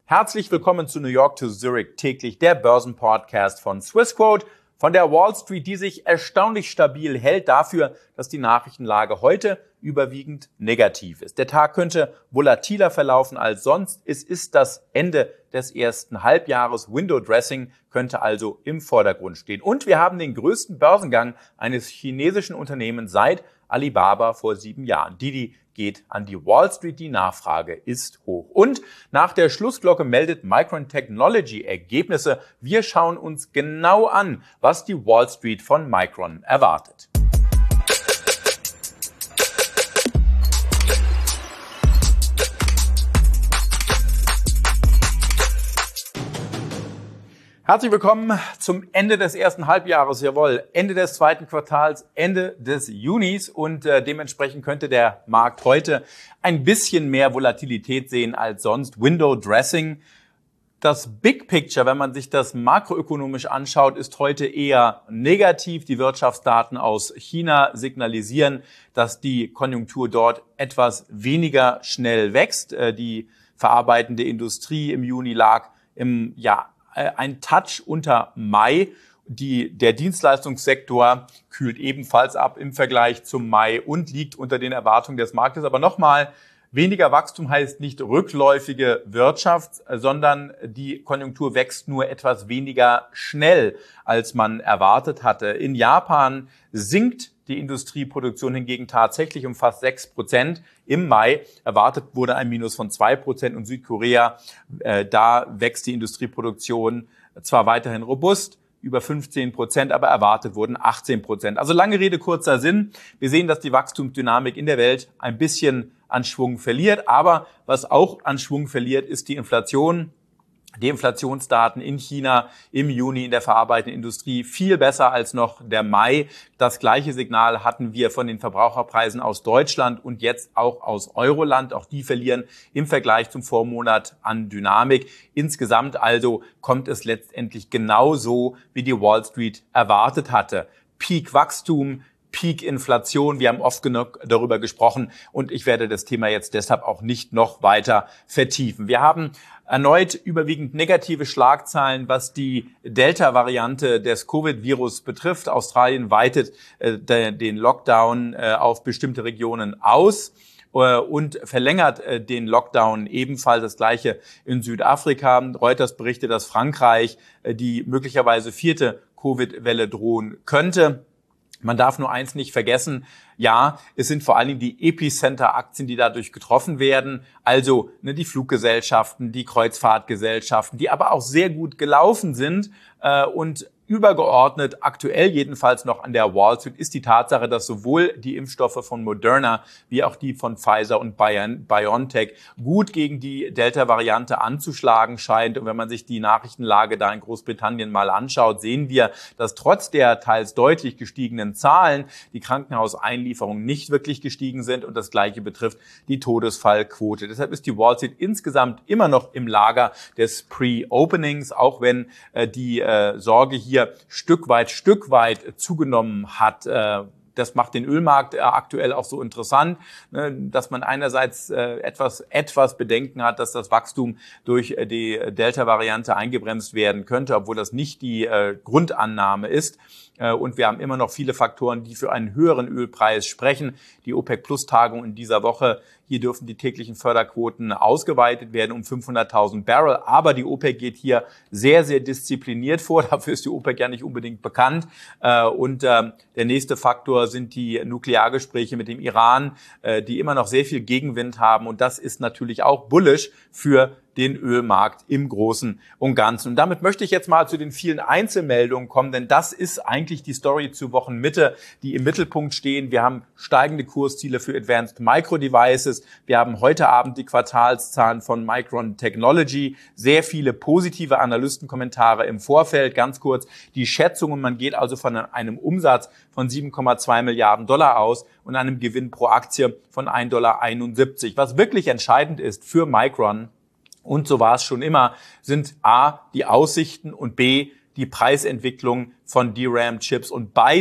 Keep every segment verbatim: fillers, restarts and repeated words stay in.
Herzlich willkommen zu New York to Zurich täglich, der Börsenpodcast von Swissquote, von der Wall Street, die sich erstaunlich stabil hält dafür, dass die Nachrichtenlage heute überwiegend negativ ist. Der Tag könnte volatiler verlaufen als sonst. Es ist das Ende des ersten Halbjahres. Window Dressing könnte also im Vordergrund stehen. Und wir haben den größten Börsengang eines chinesischen Unternehmens seit Alibaba vor sieben Jahren. Didi geht an die Wall Street, die Nachfrage ist hoch. Und nach der Schlussglocke meldet Micron Technology Ergebnisse. Wir schauen uns genau an, was die Wall Street von Micron erwartet. Herzlich willkommen zum Ende des ersten Halbjahres, jawohl, Ende des zweiten Quartals, Ende des Junis und äh, dementsprechend könnte der Markt heute ein bisschen mehr Volatilität sehen als sonst. Window Dressing. Das Big Picture, wenn man sich das makroökonomisch anschaut, ist heute eher negativ. Die Wirtschaftsdaten aus China signalisieren, dass die Konjunktur dort etwas weniger schnell wächst. Äh, die verarbeitende Industrie im Juni lag im Jahr ein Touch unter Mai. Die, der Dienstleistungssektor kühlt ebenfalls ab im Vergleich zum Mai und liegt unter den Erwartungen des Marktes. Aber nochmal, weniger Wachstum heißt nicht rückläufige Wirtschaft, sondern die Konjunktur wächst nur etwas weniger schnell, als man erwartet hatte. In Japan sinkt die Industrieproduktion hingegen tatsächlich um fast sechs Prozent. Im Mai erwartet wurde ein Minus von zwei Prozent und Südkorea, äh, da wächst die Industrieproduktion zwar weiterhin robust, über fünfzehn Prozent, aber erwartet wurden achtzehn Prozent. Also lange Rede, kurzer Sinn. Wir sehen, dass die Wachstumsdynamik in der Welt ein bisschen an Schwung verliert, aber was auch an Schwung verliert, ist die Inflation. Die Inflationsdaten in China im Juni in der verarbeitenden Industrie viel besser als noch der Mai. Das gleiche Signal hatten wir von den Verbraucherpreisen aus Deutschland und jetzt auch aus Euroland. Auch die verlieren im Vergleich zum Vormonat an Dynamik. Insgesamt also kommt es letztendlich genauso, wie die Wall Street erwartet hatte. Peak-Wachstum, Peak-Inflation. Wir haben oft genug darüber gesprochen und ich werde das Thema jetzt deshalb auch nicht noch weiter vertiefen. Wir haben erneut überwiegend negative Schlagzeilen, was die Delta-Variante des Covid-Virus betrifft. Australien weitet äh, de, den Lockdown äh, auf bestimmte Regionen aus äh, und verlängert äh, den Lockdown ebenfalls. Das Gleiche in Südafrika. Reuters berichtet, dass Frankreich äh, die möglicherweise vierte Covid-Welle drohen könnte. Man darf nur eins nicht vergessen, ja, es sind vor allen Dingen die Epicenter-Aktien, die dadurch getroffen werden, also ne, die Fluggesellschaften, die Kreuzfahrtgesellschaften, die aber auch sehr gut gelaufen sind äh, und übergeordnet, aktuell jedenfalls noch an der Wall Street, ist die Tatsache, dass sowohl die Impfstoffe von Moderna wie auch die von Pfizer und BioNTech gut gegen die Delta-Variante anzuschlagen scheint. Und wenn man sich die Nachrichtenlage da in Großbritannien mal anschaut, sehen wir, dass trotz der teils deutlich gestiegenen Zahlen die Krankenhauseinlieferungen nicht wirklich gestiegen sind. Und das Gleiche betrifft die Todesfallquote. Deshalb ist die Wall Street insgesamt immer noch im Lager des Pre-Openings, auch wenn äh, die äh, Sorge hier Stück weit, Stück weit zugenommen hat. Das macht den Ölmarkt aktuell auch so interessant, dass man einerseits etwas, etwas Bedenken hat, dass das Wachstum durch die Delta-Variante eingebremst werden könnte, obwohl das nicht die Grundannahme ist. Und wir haben immer noch viele Faktoren, die für einen höheren Ölpreis sprechen. Die OPEC-Plus-Tagung in dieser Woche, hier dürfen die täglichen Förderquoten ausgeweitet werden um fünfhunderttausend Barrel. Aber die OPEC geht hier sehr, sehr diszipliniert vor. Dafür ist die OPEC ja nicht unbedingt bekannt. Und der nächste Faktor sind die Nukleargespräche mit dem Iran, die immer noch sehr viel Gegenwind haben. Und das ist natürlich auch bullish für den Ölmarkt im Großen und Ganzen. Und damit möchte ich jetzt mal zu den vielen Einzelmeldungen kommen, denn das ist eigentlich die Story zur Wochenmitte, die im Mittelpunkt stehen. Wir haben steigende Kursziele für Advanced Micro Devices. Wir haben heute Abend die Quartalszahlen von Micron Technology. Sehr viele positive Analystenkommentare im Vorfeld. Ganz kurz die Schätzungen. Man geht also von einem Umsatz von sieben Komma zwei Milliarden Dollar aus und einem Gewinn pro Aktie von ein Komma einundsiebzig Dollar. Was wirklich entscheidend ist für Micron, und so war es schon immer, sind A, die Aussichten und B, die Preisentwicklung von D RAM-Chips. Und beides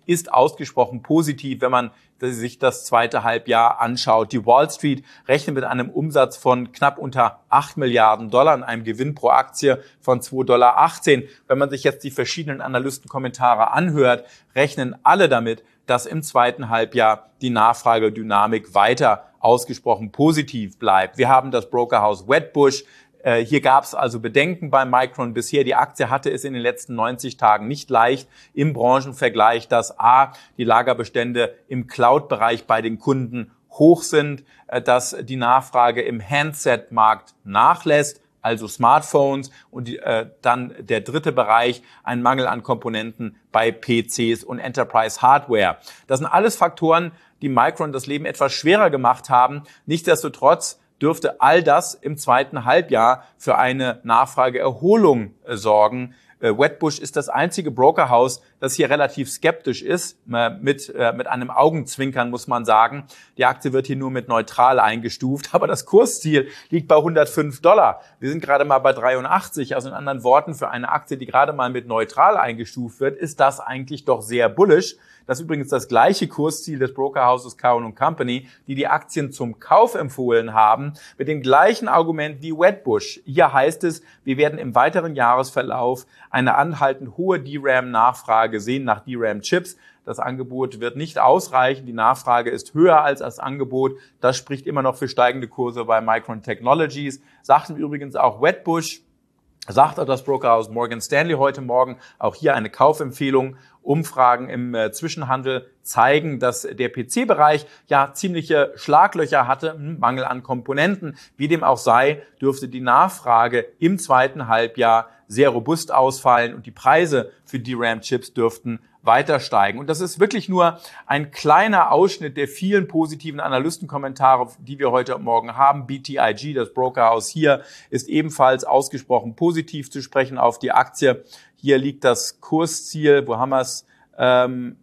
ist ausgesprochen positiv, wenn man sich das zweite Halbjahr anschaut. Die Wall Street rechnet mit einem Umsatz von knapp unter acht Milliarden Dollar und einem Gewinn pro Aktie von zwei Komma achtzehn Dollar. Wenn man sich jetzt die verschiedenen Analystenkommentare anhört, rechnen alle damit, dass im zweiten Halbjahr die Nachfragedynamik weiter ausgesprochen positiv bleibt. Wir haben das Brokerhaus Wedbush. Hier gab es also Bedenken bei Micron bisher. Die Aktie hatte es in den letzten neunzig Tagen nicht leicht im Branchenvergleich, dass A, die Lagerbestände im Cloud-Bereich bei den Kunden hoch sind, dass die Nachfrage im Handset-Markt nachlässt, also Smartphones, und äh, dann der dritte Bereich, ein Mangel an Komponenten bei P Cs und Enterprise Hardware. Das sind alles Faktoren, die Micron das Leben etwas schwerer gemacht haben. Nichtsdestotrotz dürfte all das im zweiten Halbjahr für eine Nachfrageerholung äh, sorgen. Äh, Wedbush ist das einzige Brokerhaus, das hier relativ skeptisch ist, äh, mit, äh, mit einem Augenzwinkern muss man sagen. Die Aktie wird hier nur mit neutral eingestuft, aber das Kursziel liegt bei hundertfünf Dollar. Wir sind gerade mal bei dreiundachtzig, also in anderen Worten, für eine Aktie, die gerade mal mit neutral eingestuft wird, ist das eigentlich doch sehr bullish. Das ist übrigens das gleiche Kursziel des Brokerhauses Cowen und Company, die die Aktien zum Kauf empfohlen haben, mit dem gleichen Argument wie Wedbush. Hier heißt es, wir werden im weiteren Jahresverlauf eine anhaltend hohe D RAM-Nachfrage sehen nach D RAM-Chips. Das Angebot wird nicht ausreichen. Die Nachfrage ist höher als das Angebot. Das spricht immer noch für steigende Kurse bei Micron Technologies. Sagten übrigens auch Wedbush, sagt auch das Brokerhaus Morgan Stanley heute Morgen, auch hier eine Kaufempfehlung. Umfragen im äh, Zwischenhandel zeigen, dass der P C-Bereich ja ziemliche Schlaglöcher hatte, hm, Mangel an Komponenten. Wie dem auch sei, dürfte die Nachfrage im zweiten Halbjahr sehr robust ausfallen und die Preise für D RAM-Chips dürften weiter steigen. Und das ist wirklich nur ein kleiner Ausschnitt der vielen positiven Analystenkommentare, die wir heute Morgen haben. B T I G, das Brokerhaus hier, ist ebenfalls ausgesprochen positiv zu sprechen auf die Aktie. Hier liegt das Kursziel, wo haben wir es? Ähm,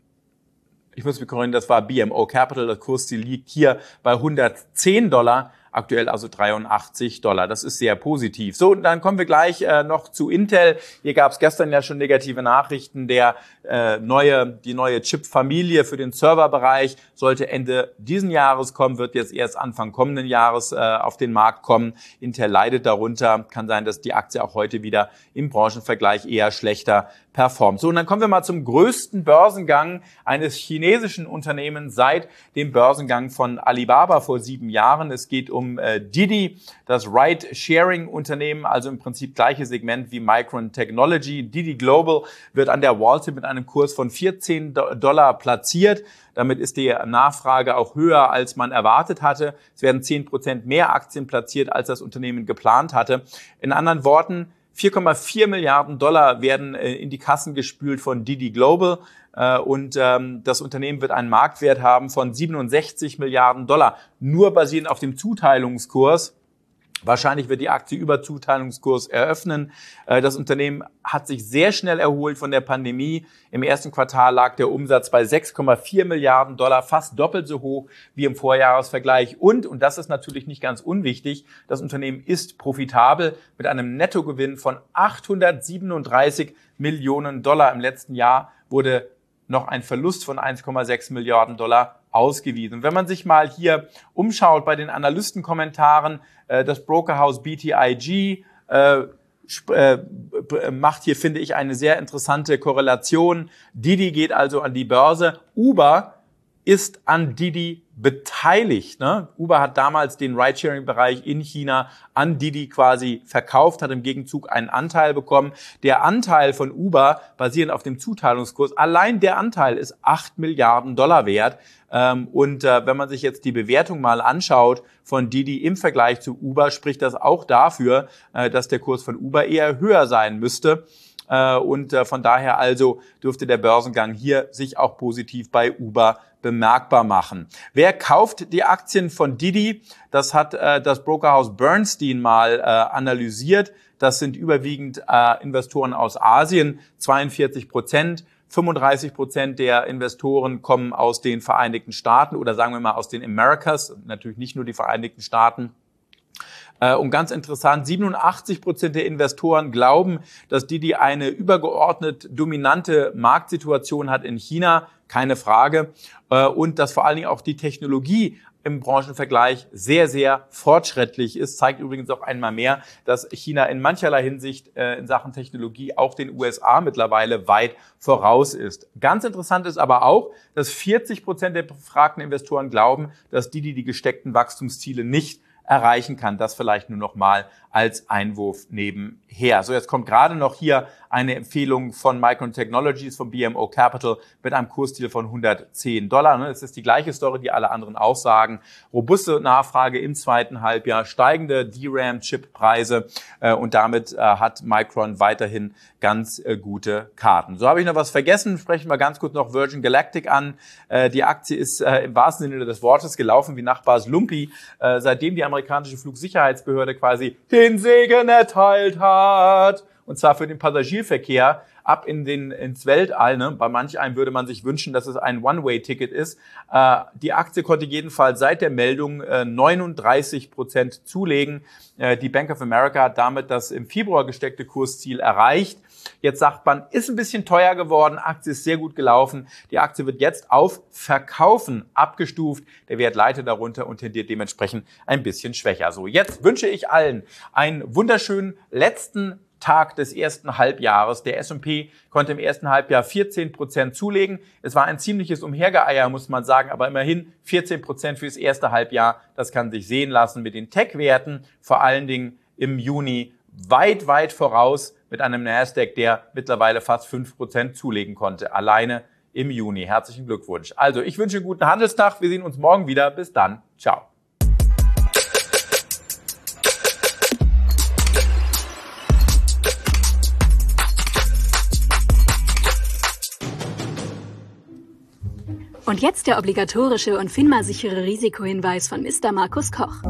ich muss mich korrigieren, das war B M O Capital. Das Kursziel liegt hier bei hundertzehn Dollar. Aktuell also dreiundachtzig Dollar. Das ist sehr positiv. So, und dann kommen wir gleich äh, noch zu Intel. Hier gab es gestern ja schon negative Nachrichten. Der äh, neue, die neue Chip-Familie für den Serverbereich sollte Ende diesen Jahres kommen, wird jetzt erst Anfang kommenden Jahres äh, auf den Markt kommen. Intel leidet darunter. Kann sein, dass die Aktie auch heute wieder im Branchenvergleich eher schlechter performt. So, und dann kommen wir mal zum größten Börsengang eines chinesischen Unternehmens seit dem Börsengang von Alibaba vor sieben Jahren. Es geht um äh, Didi, das Ride-Sharing-Unternehmen, also im Prinzip gleiche Segment wie Micron Technology. Didi Global wird an der Wall Street mit einem Kurs von vierzehn Dollar platziert. Damit ist die Nachfrage auch höher, als man erwartet hatte. Es werden zehn Prozent mehr Aktien platziert, als das Unternehmen geplant hatte. In anderen Worten, vier Komma vier Milliarden Dollar werden äh, in die Kassen gespült von Didi Global äh, und ähm, das Unternehmen wird einen Marktwert haben von siebenundsechzig Milliarden Dollar, nur basierend auf dem Zuteilungskurs. Wahrscheinlich wird die Aktie über Zuteilungskurs eröffnen. Das Unternehmen hat sich sehr schnell erholt von der Pandemie. Im ersten Quartal lag der Umsatz bei sechs Komma vier Milliarden Dollar, fast doppelt so hoch wie im Vorjahresvergleich. Und, und das ist natürlich nicht ganz unwichtig, das Unternehmen ist profitabel mit einem Nettogewinn von achthundertsiebenunddreißig Millionen Dollar. Im letzten Jahr wurde noch ein Verlust von eins Komma sechs Milliarden Dollar ausgewiesen. Wenn man sich mal hier umschaut bei den Analystenkommentaren, äh, das Brokerhaus B T I G äh, äh, macht hier, finde ich, eine sehr interessante Korrelation. Didi geht also an die Börse. Uber ist an Didi beteiligt. Ne? Uber hat damals den Ridesharing-Bereich in China an Didi quasi verkauft, hat im Gegenzug einen Anteil bekommen. Der Anteil von Uber, basierend auf dem Zuteilungskurs, allein der Anteil ist acht Milliarden Dollar wert. Ähm, und äh, wenn man sich jetzt die Bewertung mal anschaut von Didi im Vergleich zu Uber, spricht das auch dafür, äh, dass der Kurs von Uber eher höher sein müsste. Und von daher also dürfte der Börsengang hier sich auch positiv bei Uber bemerkbar machen. Wer kauft die Aktien von Didi? Das hat das Brokerhaus Bernstein mal analysiert. Das sind überwiegend Investoren aus Asien, zweiundvierzig Prozent. fünfunddreißig Prozent der Investoren kommen aus den Vereinigten Staaten oder sagen wir mal aus den Americas, natürlich nicht nur die Vereinigten Staaten. Und ganz interessant, siebenundachtzig Prozent der Investoren glauben, dass Didi eine übergeordnet dominante Marktsituation hat in China, keine Frage. Und dass vor allen Dingen auch die Technologie im Branchenvergleich sehr, sehr fortschrittlich ist. Zeigt übrigens auch einmal mehr, dass China in mancherlei Hinsicht äh, in Sachen Technologie auch den U S A mittlerweile weit voraus ist. Ganz interessant ist aber auch, dass vierzig Prozent der befragten Investoren glauben, dass Didi die gesteckten Wachstumsziele nicht erreichen kann. Das vielleicht nur noch mal als Einwurf nebenher. So, jetzt kommt gerade noch hier eine Empfehlung von Micron Technologies, von B M O Capital mit einem Kursziel von hundertzehn Dollar. Es ist die gleiche Story, die alle anderen auch sagen. Robuste Nachfrage im zweiten Halbjahr, steigende D RAM-Chip-Preise und damit hat Micron weiterhin ganz gute Karten. So, habe ich noch was vergessen? Sprechen wir ganz kurz noch Virgin Galactic an. Die Aktie ist im wahrsten Sinne des Wortes gelaufen wie Nachbars Lumpi, seitdem die amerikanische Flugsicherheitsbehörde quasi den Segen erteilt hat. Und zwar für den Passagierverkehr ab in den, ins Weltall. Ne? Bei manch einem würde man sich wünschen, dass es ein One-Way-Ticket ist. Äh, die Aktie konnte jedenfalls seit der Meldung äh, neununddreißig Prozent zulegen. Äh, die Bank of America hat damit das im Februar gesteckte Kursziel erreicht. Jetzt sagt man, ist ein bisschen teuer geworden, Aktie ist sehr gut gelaufen. Die Aktie wird jetzt auf Verkaufen abgestuft. Der Wert leitet darunter und tendiert dementsprechend ein bisschen schwächer. So, jetzt wünsche ich allen einen wunderschönen letzten Tag des ersten Halbjahres. Der S und P konnte im ersten Halbjahr vierzehn Prozent zulegen. Es war ein ziemliches Umhergeeier, muss man sagen, aber immerhin vierzehn Prozent fürs erste Halbjahr. Das kann sich sehen lassen mit den Tech-Werten, vor allen Dingen im Juni weit, weit voraus mit einem Nasdaq, der mittlerweile fast fünf Prozent zulegen konnte, alleine im Juni. Herzlichen Glückwunsch. Also, ich wünsche einen guten Handelstag. Wir sehen uns morgen wieder. Bis dann. Ciao. Und jetzt der obligatorische und FINMA-sichere Risikohinweis von Mister Markus Koch.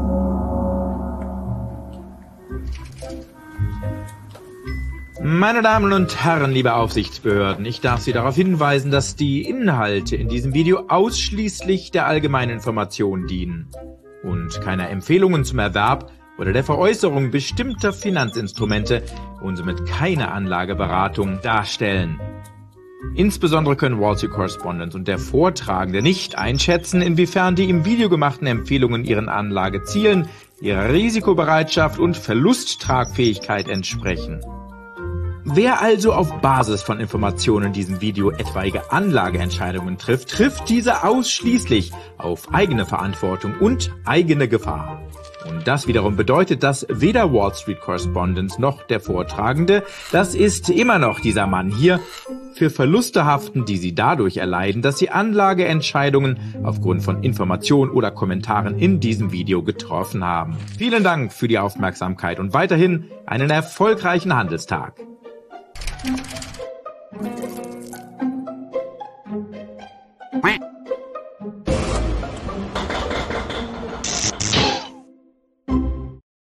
Meine Damen und Herren, liebe Aufsichtsbehörden, ich darf Sie darauf hinweisen, dass die Inhalte in diesem Video ausschließlich der allgemeinen Information dienen und keiner Empfehlungen zum Erwerb oder der Veräußerung bestimmter Finanzinstrumente und somit keine Anlageberatung darstellen. Insbesondere können Wall Street Correspondent und der Vortragende nicht einschätzen, inwiefern die im Video gemachten Empfehlungen ihren Anlagezielen, ihrer Risikobereitschaft und Verlusttragfähigkeit entsprechen. Wer also auf Basis von Informationen in diesem Video etwaige Anlageentscheidungen trifft, trifft diese ausschließlich auf eigene Verantwortung und eigene Gefahr. Und das wiederum bedeutet, dass weder Wall Street Correspondent noch der Vortragende, das ist immer noch dieser Mann hier, für Verluste haften, die sie dadurch erleiden, dass sie Anlageentscheidungen aufgrund von Informationen oder Kommentaren in diesem Video getroffen haben. Vielen Dank für die Aufmerksamkeit und weiterhin einen erfolgreichen Handelstag. Quack.